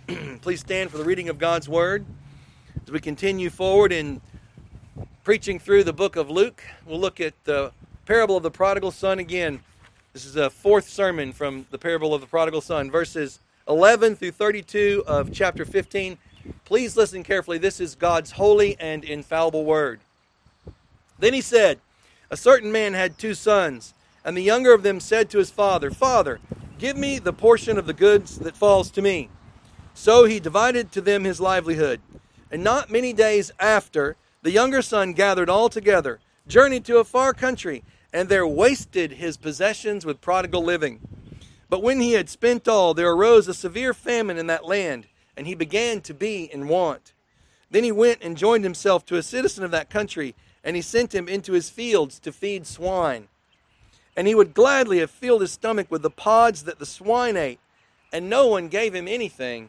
Please stand for the reading of God's Word. As we continue forward in preaching through the book of Luke, we'll look at the parable of the prodigal son again. This is a fourth sermon from the parable of the prodigal son, verses 11 through 32 of chapter 15. Please listen carefully. This is God's holy and infallible Word. Then he said, "A certain man had 2 sons, and the younger of them said to his father, 'Father, give me the portion of the goods that falls to me.' So he divided to them his livelihood. And not many days after, the younger son gathered all together, journeyed to a far country, and there wasted his possessions with prodigal living. But when he had spent all, there arose a severe famine in that land, and he began to be in want. Then he went and joined himself to a citizen of that country, and he sent him into his fields to feed swine. And he would gladly have filled his stomach with the pods that the swine ate, and no one gave him anything.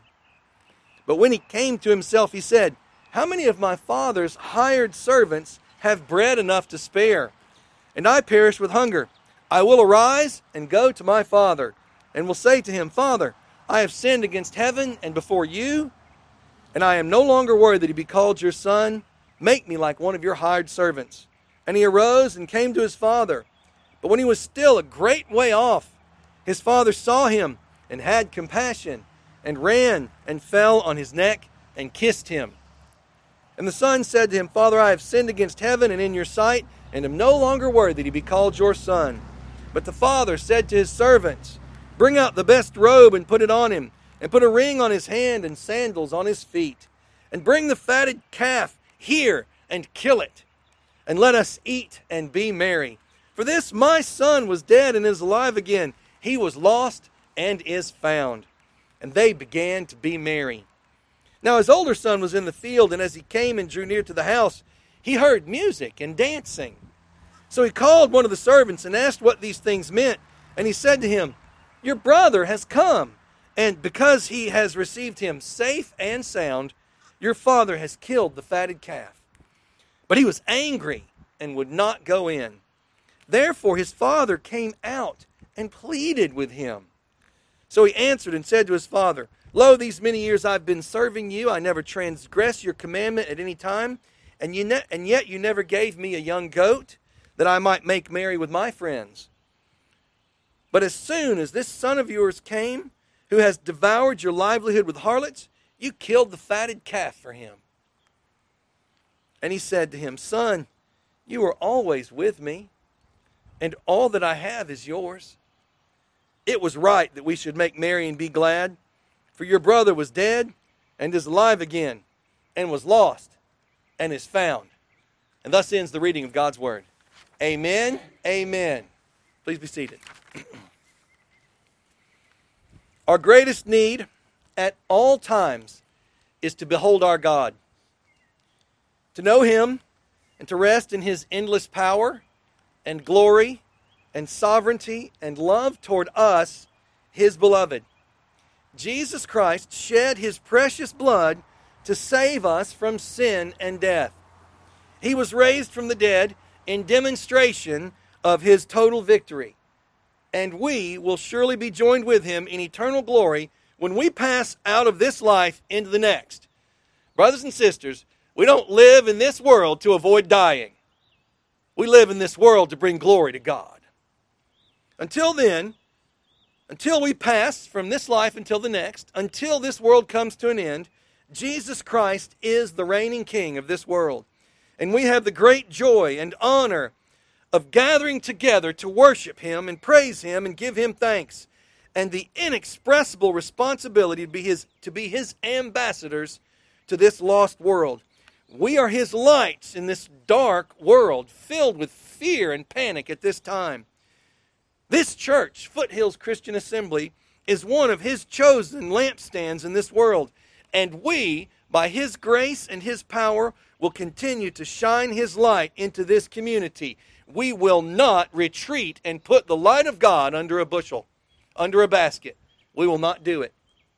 But when he came to himself, he said, 'How many of my father's hired servants have bread enough to spare? And I perish with hunger. I will arise and go to my father, and will say to him, Father, I have sinned against heaven and before you, and I am no longer worthy to be called your son. Make me like one of your hired servants.' And he arose and came to his father. But when he was still a great way off, his father saw him and had compassion, and ran and fell on his neck and kissed him. And the son said to him, Father, I have sinned against heaven and in your sight, and am no longer worthy to be called your son. But the father said to his servants, Bring out the best robe and put it on him, and put a ring on his hand and sandals on his feet. And bring the fatted calf here and kill it, and let us eat and be merry. For this my son was dead and is alive again. He was lost and is found.' And they began to be merry. Now his older son was in the field, and as he came and drew near to the house, he heard music and dancing. So he called one of the servants and asked what these things meant. And he said to him, Your brother has come, and because he has received him safe and sound, your father has killed the fatted calf. But he was angry and would not go in. Therefore his father came out and pleaded with him. So he answered and said to his father, Lo, these many years I've been serving you. I never transgressed your commandment at any time, and yet you never gave me a young goat, that I might make merry with my friends. But as soon as this son of yours came, who has devoured your livelihood with harlots, you killed the fatted calf for him.' And he said to him, Son, you are always with me, and all that I have is yours. It was right that we should make merry and be glad, for your brother was dead and is alive again, and was lost and is found." And thus ends the reading of God's Word. Amen. Amen. Please be seated. Our greatest need at all times is to behold our God, to know Him, and to rest in His endless power and glory and sovereignty and love toward us, His beloved. Jesus Christ shed His precious blood to save us from sin and death. He was raised from the dead in demonstration of His total victory. And we will surely be joined with Him in eternal glory when we pass out of this life into the next. Brothers and sisters, we don't live in this world to avoid dying. We live in this world to bring glory to God. Until then, until we pass from this life until the next, until this world comes to an end, Jesus Christ is the reigning King of this world. And we have the great joy and honor of gathering together to worship Him and praise Him and give Him thanks, and the inexpressible responsibility to be His ambassadors to this lost world. We are His lights in this dark world filled with fear and panic at this time. This church, Foothills Christian Assembly, is one of His chosen lampstands in this world, and we, by His grace and His power, will continue to shine His light into this community. We will not retreat and put the light of God under a bushel, under a basket. We will not do it.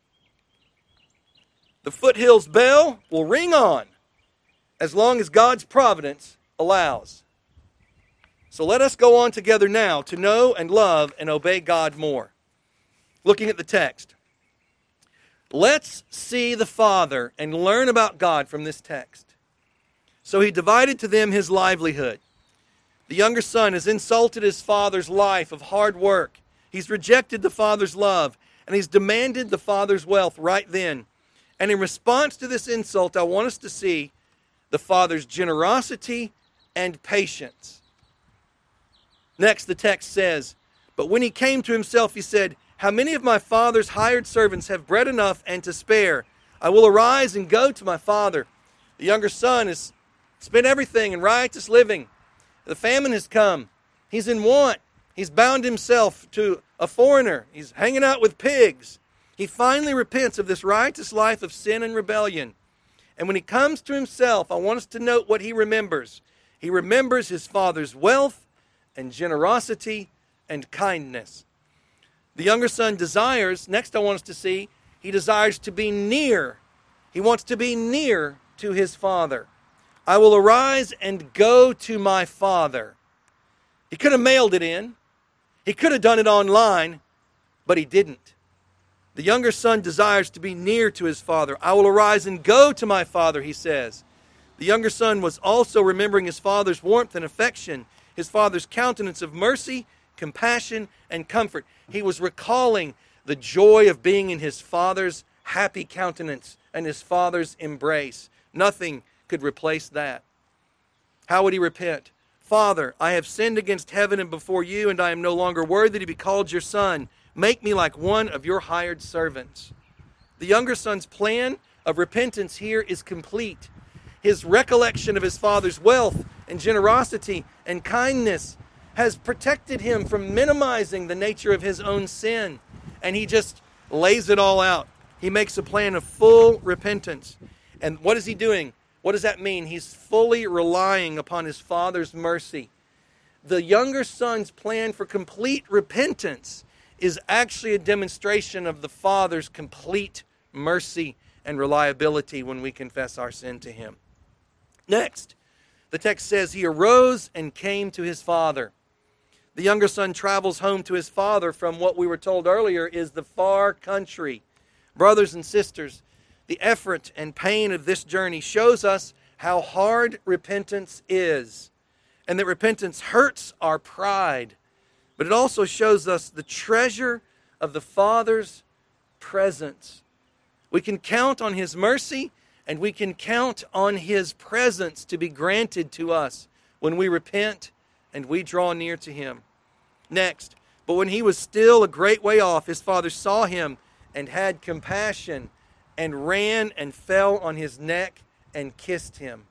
The Foothills bell will ring on as long as God's providence allows. So let us go on together now to know and love and obey God more. Looking at the text. Let's see the Father and learn about God from this text. So he divided to them his livelihood. The younger son has insulted his father's life of hard work. He's rejected the father's love, and he's demanded the father's wealth right then. And in response to this insult, I want us to see the father's generosity and patience. Next, the text says, "But when he came to himself, he said, 'How many of my father's hired servants have bread enough and to spare? I will arise and go to my father.'" The younger son has spent everything in riotous living. The famine has come. He's in want. He's bound himself to a foreigner. He's hanging out with pigs. He finally repents of this riotous life of sin and rebellion. And when he comes to himself, I want us to note what he remembers. He remembers his father's wealth and generosity and kindness. The younger son desires, next I want us to see, he desires to be near. He wants to be near to his father. "I will arise and go to my father." He could have mailed it in. He could have done it online, but he didn't. The younger son desires to be near to his father. "I will arise and go to my father," he says. The younger son was also remembering his father's warmth and affection, his father's countenance of mercy, compassion, and comfort. He was recalling the joy of being in his father's happy countenance and his father's embrace. Nothing could replace that. How would he repent? "Father, I have sinned against heaven and before you, and I am no longer worthy to be called your son. Make me like one of your hired servants." The younger son's plan of repentance here is complete. His recollection of his father's wealth and generosity and kindness has protected him from minimizing the nature of his own sin, and he just lays it all out. He makes a plan of full repentance. And what is he doing? What does that mean? He's fully relying upon his father's mercy. The younger son's plan for complete repentance is actually a demonstration of the father's complete mercy and reliability when we confess our sin to him. Next, the text says he arose and came to his father. The younger son travels home to his father from what we were told earlier is the far country. Brothers and sisters, the effort and pain of this journey shows us how hard repentance is, and that repentance hurts our pride. But it also shows us the treasure of the Father's presence. We can count on his mercy, and we can count on his presence to be granted to us when we repent and we draw near to him. Next, "But when he was still a great way off, his father saw him and had compassion, and ran and fell on his neck and kissed him."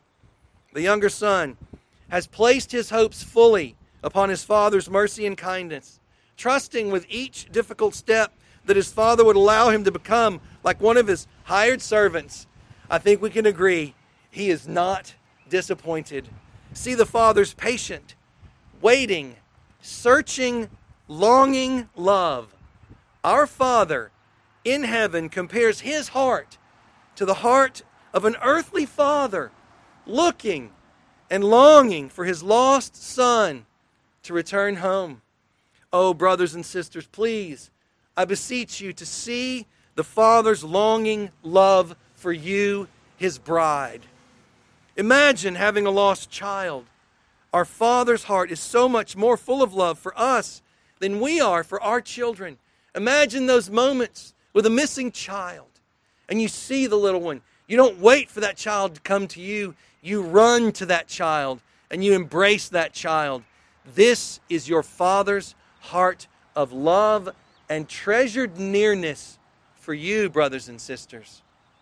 The younger son has placed his hopes fully upon his father's mercy and kindness, trusting with each difficult step that his father would allow him to become like one of his hired servants. I think we can agree he is not disappointed. See the father's patient, waiting, searching, longing love. Our Father in heaven compares his heart to the heart of an earthly father looking and longing for his lost son to return home. Oh, brothers and sisters, please, I beseech you to see the Father's longing love for you, his bride. Imagine having a lost child. Our Father's heart is so much more full of love for us than we are for our children. Imagine those moments with a missing child, and you see the little one. You don't wait for that child to come to you. You run to that child, and you embrace that child. This is your Father's heart of love and treasured nearness for you, brothers and sisters.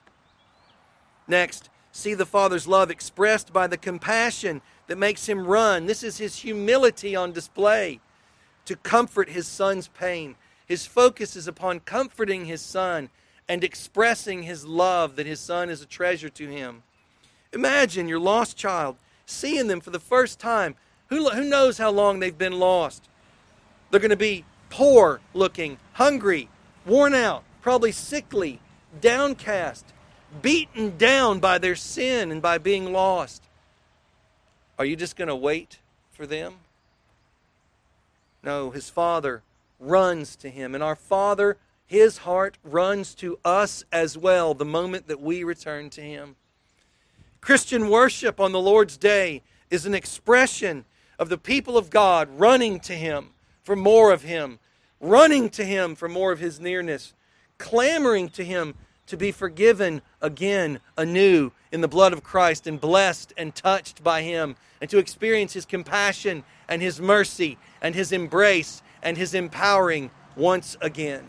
Next, see the Father's love expressed by the compassion that makes him run. This is his humility on display to comfort his son's pain. His focus is upon comforting his son and expressing his love that his son is a treasure to him. Imagine your lost child, seeing them for the first time. Who knows how long they've been lost? They're going to be poor looking, hungry, worn out, probably sickly, downcast, beaten down by their sin and by being lost. Are you just going to wait for them? No, his Father runs to him. And our Father, His heart runs to us as well the moment that we return to Him. Christian worship on the Lord's Day is an expression of the people of God running to Him for more of Him, running to Him for more of His nearness, clamoring to Him to be forgiven again, anew, in the blood of Christ, and blessed and touched by Him, and to experience His compassion and His mercy and His embrace and His empowering once again.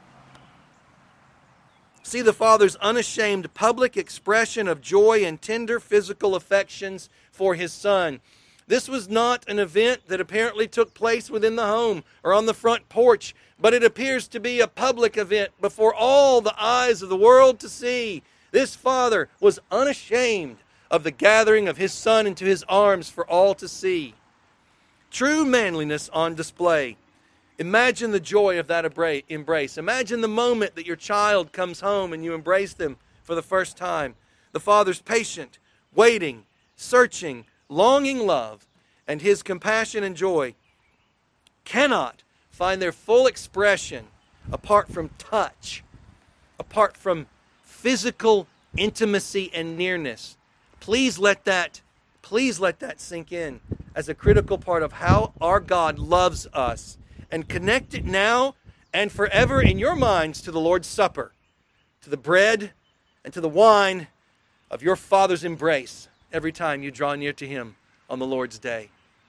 See the Father's unashamed public expression of joy and tender physical affections for His Son. This was not an event that apparently took place within the home or on the front porch, but it appears to be a public event before all the eyes of the world to see. This Father was unashamed of the gathering of His Son into His arms for all to see. True manliness on display. Imagine the joy of that embrace. Imagine the moment that your child comes home and you embrace them for the first time. The Father's patient, waiting, searching, longing love, and His compassion and joy cannot find their full expression apart from touch, apart from physical intimacy and nearness. Please let that sink in as a critical part of how our God loves us. And connect it now and forever in your minds to the Lord's Supper, to the bread and to the wine of your Father's embrace every time you draw near to Him on the Lord's Day.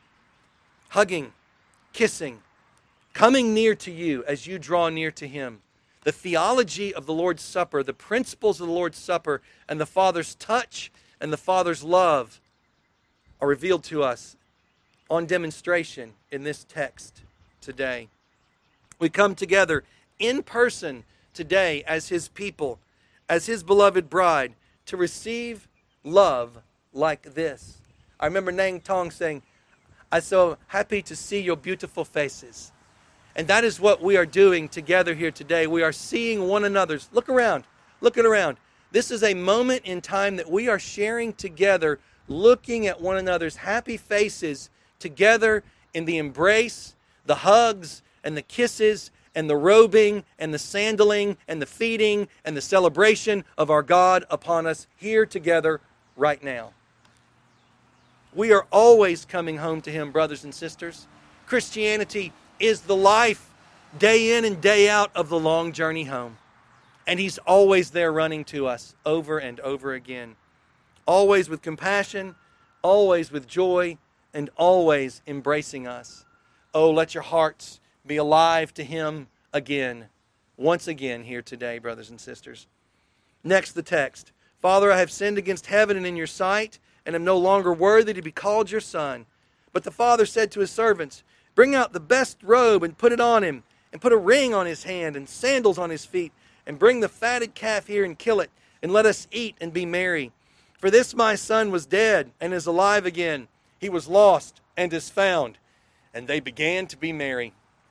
Hugging, kissing, coming near to you as you draw near to Him. The theology of the Lord's Supper, the principles of the Lord's Supper, and the Father's touch and the Father's love are revealed to us on demonstration in this text today. We come together in person today as His people, as His beloved bride, to receive love like this. I remember Nang Tong saying, "I'm so happy to see your beautiful faces." And that is what we are doing together here today. We are seeing one another's. Look around. Look around. This is a moment in time that we are sharing together, looking at one another's happy faces together in the embrace, the hugs and the kisses and the robing and the sandaling and the feeding and the celebration of our God upon us here together right now. We are always coming home to Him, brothers and sisters. Christianity is the life, day in and day out, of the long journey home. And He's always there running to us over and over again. Always with compassion, always with joy, and always embracing us. Oh, let your hearts be alive to Him again, once again here today, brothers and sisters. Next, the text. "Father, I have sinned against heaven and in your sight, and am no longer worthy to be called your son." But the father said to his servants, "Bring out the best robe and put it on him, and put a ring on his hand and sandals on his feet, and bring the fatted calf here and kill it, and let us eat and be merry. For this my son was dead and is alive again. He was lost and is found." And they began to be merry.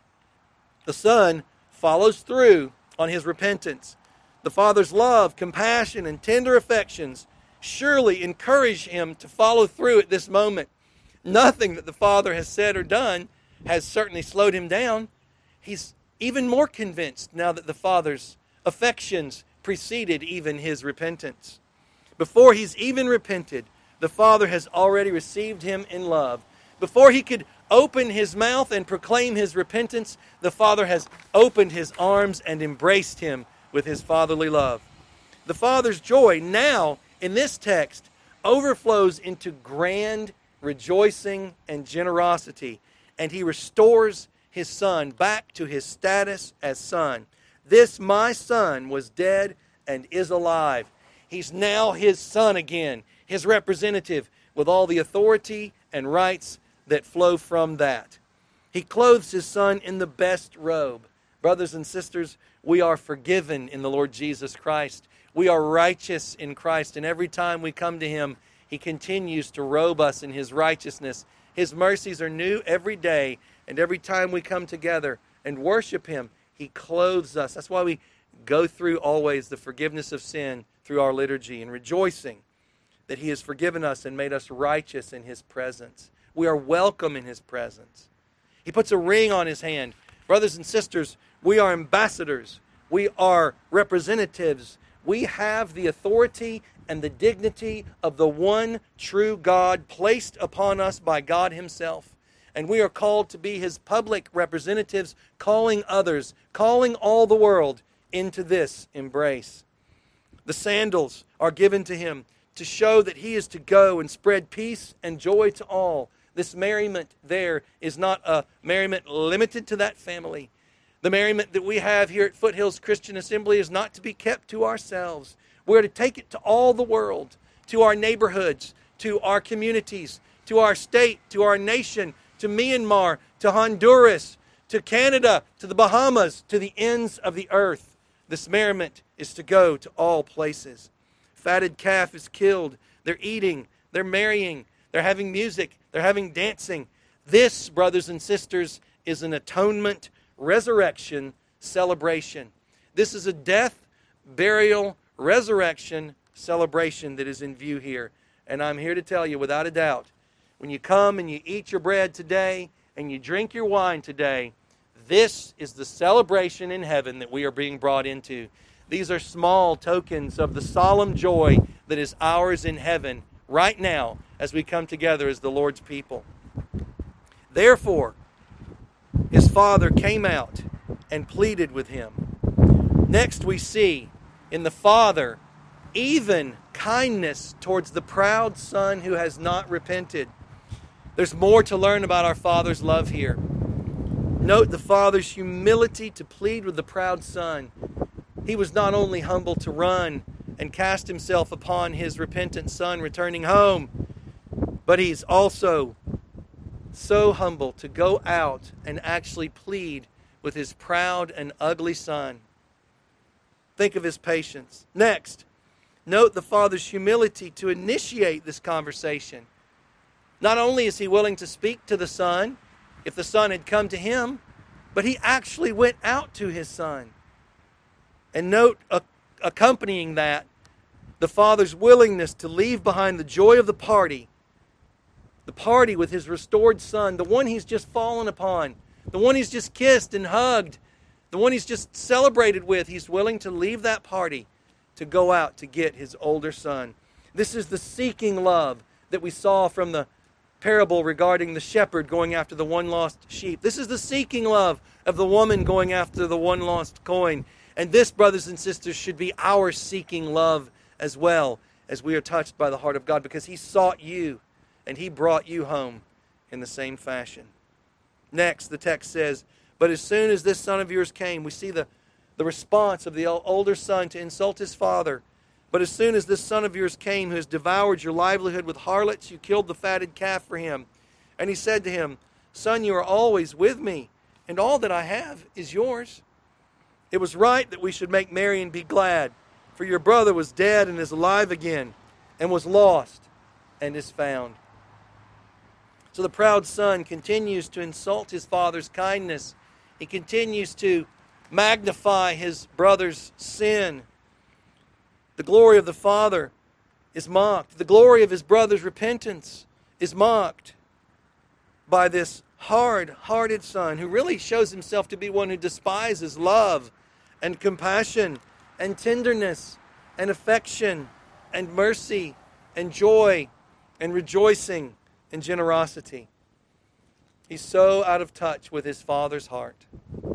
The son follows through on his repentance. The father's love, compassion, and tender affections surely encourage him to follow through at this moment. Nothing that the father has said or done has certainly slowed him down. He's even more convinced now that the father's affections preceded even his repentance. Before he's even repented, the Father has already received him in love. Before he could open his mouth and proclaim his repentance, the Father has opened His arms and embraced him with His fatherly love. The Father's joy now, in this text, overflows into grand rejoicing and generosity, and He restores His Son back to his status as son. "This my son was dead and is alive." He's now His son again, His representative, with all the authority and rights that flow from that. He clothes His Son in the best robe. Brothers and sisters, we are forgiven in the Lord Jesus Christ. We are righteous in Christ, and every time we come to Him, He continues to robe us in His righteousness. His mercies are new every day, and every time we come together and worship Him, He clothes us. That's why we go through always the forgiveness of sin through our liturgy and rejoicing that He has forgiven us and made us righteous in His presence. We are welcome in His presence. He puts a ring on His hand. Brothers and sisters, we are ambassadors. We are representatives. We have the authority and the dignity of the one true God placed upon us by God Himself. And we are called to be His public representatives, calling others, calling all the world into this embrace. The sandals are given to Him to show that He is to go and spread peace and joy to all. This merriment there is not a merriment limited to that family. The merriment that we have here at Foothills Christian Assembly is not to be kept to ourselves. We're to take it to all the world, to our neighborhoods, to our communities, to our state, to our nation, to Myanmar, to Honduras, to Canada, to the Bahamas, to the ends of the earth. This merriment is to go to all places. Fatted calf is killed. They're eating. They're marrying. They're having music. They're having dancing. This, brothers and sisters, is an atonement, resurrection, celebration. This is a death, burial, resurrection celebration that is in view here. And I'm here to tell you, without a doubt, when you come and you eat your bread today and you drink your wine today, this is the celebration in heaven that we are being brought into. These are small tokens of the solemn joy that is ours in heaven right now as we come together as the Lord's people. Therefore, his father came out and pleaded with him. Next we see in the father even kindness towards the proud son who has not repented. There's more to learn about our Father's love here. Note the Father's humility to plead with the proud son. He was not only humble to run and cast himself upon his repentant son returning home, but he's also so humble to go out and actually plead with his proud and ugly son. Think of his patience. Next, note the Father's humility to initiate this conversation. Not only is he willing to speak to the son, if the son had come to him, but he actually went out to his son. And note, accompanying that, the father's willingness to leave behind the joy of the party with his restored son, the one he's just fallen upon, the one he's just kissed and hugged, the one he's just celebrated with. He's willing to leave that party to go out to get his older son. This is the seeking love that we saw from the parable regarding the shepherd going after the one lost sheep. This is the seeking love of the woman going after the one lost coin. And this, brothers and sisters, should be our seeking love as well, as we are touched by the heart of God, because He sought you and He brought you home in the same fashion. Next, the text says, but as soon as this son of yours came, we see the response of the older son to insult his father. But as soon as this son of yours came, who has devoured your livelihood with harlots, you killed the fatted calf for him. And he said to him, son, you are always with me, and all that I have is yours. It was right that we should make merry and be glad, for your brother was dead and is alive again, and was lost and is found. So the proud son continues to insult his father's kindness. He continues to magnify his brother's sin. The glory of the father is mocked. The glory of his brother's repentance is mocked by this hard-hearted son who really shows himself to be one who despises love and compassion and tenderness and affection and mercy and joy and rejoicing and generosity. He's so out of touch with his father's heart.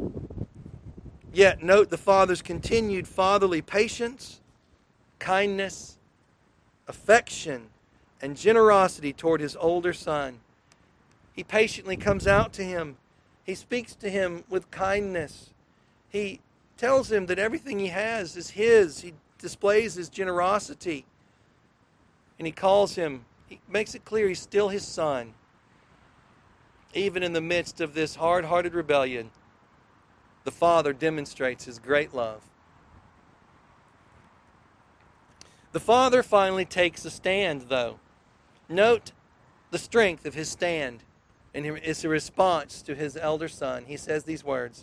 Yet note the father's continued fatherly patience, kindness, affection, and generosity toward his older son. He patiently comes out to him. He speaks to him with kindness. He tells him that everything he has is his. He displays his generosity. And he calls him, he makes it clear he's still his son. Even in the midst of this hard-hearted rebellion, the father demonstrates his great love. The father finally takes a stand, though. Note the strength of his stand, and it's a response to his elder son. He says these words,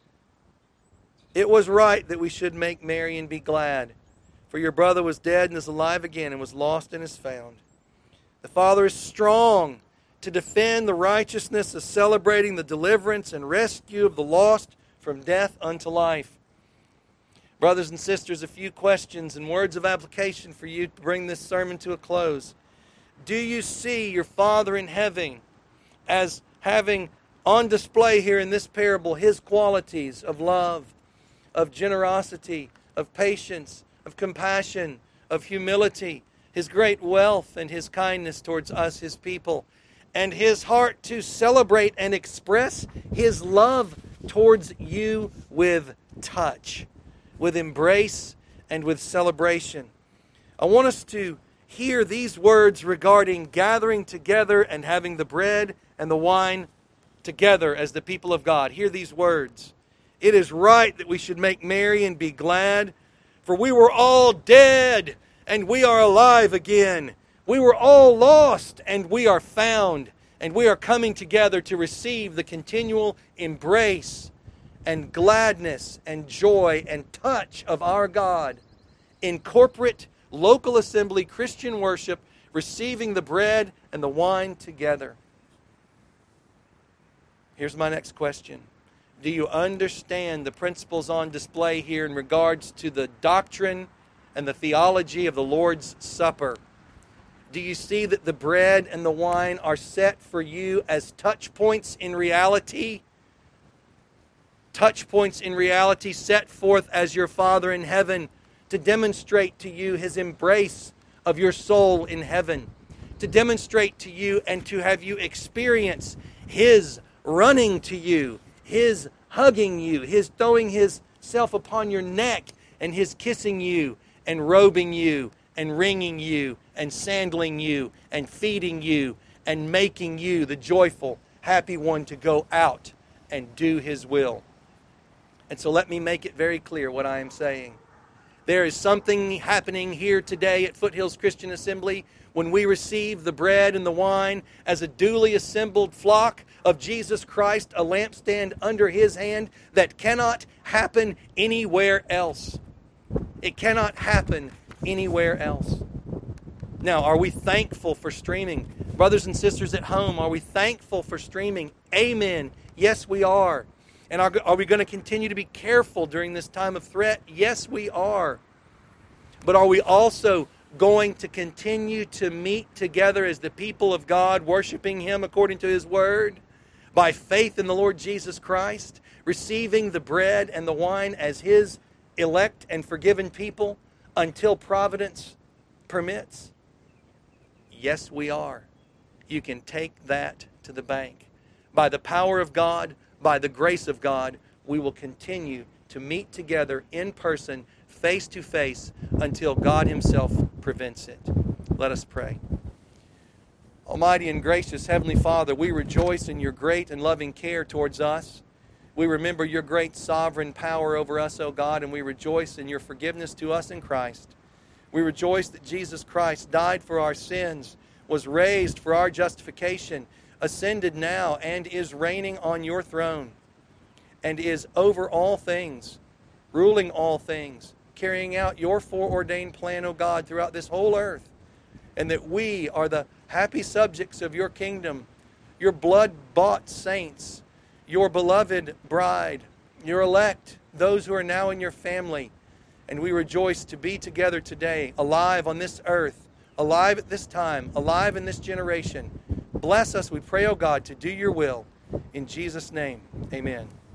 it was right that we should make merry and be glad, for your brother was dead and is alive again, and was lost and is found. The father is strong to defend the righteousness of celebrating the deliverance and rescue of the lost from death unto life. Brothers and sisters, a few questions and words of application for you to bring this sermon to a close. Do you see your Father in heaven as having on display here in this parable His qualities of love, of generosity, of patience, of compassion, of humility, His great wealth and His kindness towards us, His people, and His heart to celebrate and express His love towards you with touch, with embrace, and with celebration? I want us to hear these words regarding gathering together and having the bread and the wine together as the people of God. Hear these words. It is right that we should make merry and be glad, for we were all dead, and we are alive again. We were all lost, and we are found, and we are coming together to receive the continual embrace and gladness and joy and touch of our God in corporate, local assembly, Christian worship, receiving the bread and the wine together. Here's my next question. Do you understand the principles on display here in regards to the doctrine and the theology of the Lord's Supper? Do you see that the bread and the wine are set for you as touch points in reality? Touch points in reality set forth as your Father in heaven to demonstrate to you His embrace of your soul in heaven, to demonstrate to you and to have you experience His running to you, His hugging you, His throwing Himself upon your neck, and His kissing you and robing you and wringing you and sandling you and feeding you and making you the joyful, happy one to go out and do His will. And so let me make it very clear what I am saying. There is something happening here today at Foothills Christian Assembly when we receive the bread and the wine as a duly assembled flock of Jesus Christ, a lampstand under His hand, that cannot happen anywhere else. It cannot happen anywhere else. Now, are we thankful for streaming? Brothers and sisters at home, are we thankful for streaming? Amen. Yes, we are. And are we going to continue to be careful during this time of threat? Yes, we are. But are we also going to continue to meet together as the people of God, worshiping Him according to His Word, by faith in the Lord Jesus Christ, receiving the bread and the wine as His elect and forgiven people until providence permits? Yes, we are. You can take that to the bank. By the power of God, by the grace of God, we will continue to meet together in person, face to face, until God Himself prevents it. Let us pray. Almighty and gracious Heavenly Father, we rejoice in Your great and loving care towards us. We remember Your great sovereign power over us, O God, and we rejoice in Your forgiveness to us in Christ. We rejoice that Jesus Christ died for our sins, was raised for our justification, ascended now, and is reigning on Your throne, and is over all things, ruling all things, carrying out Your foreordained plan, O God, throughout this whole earth, and that we are the happy subjects of Your kingdom, Your blood-bought saints, Your beloved bride, Your elect, those who are now in Your family. And we rejoice to be together today, alive on this earth, alive at this time, alive in this generation. Bless us, we pray, O God, to do Your will. In Jesus' name, amen.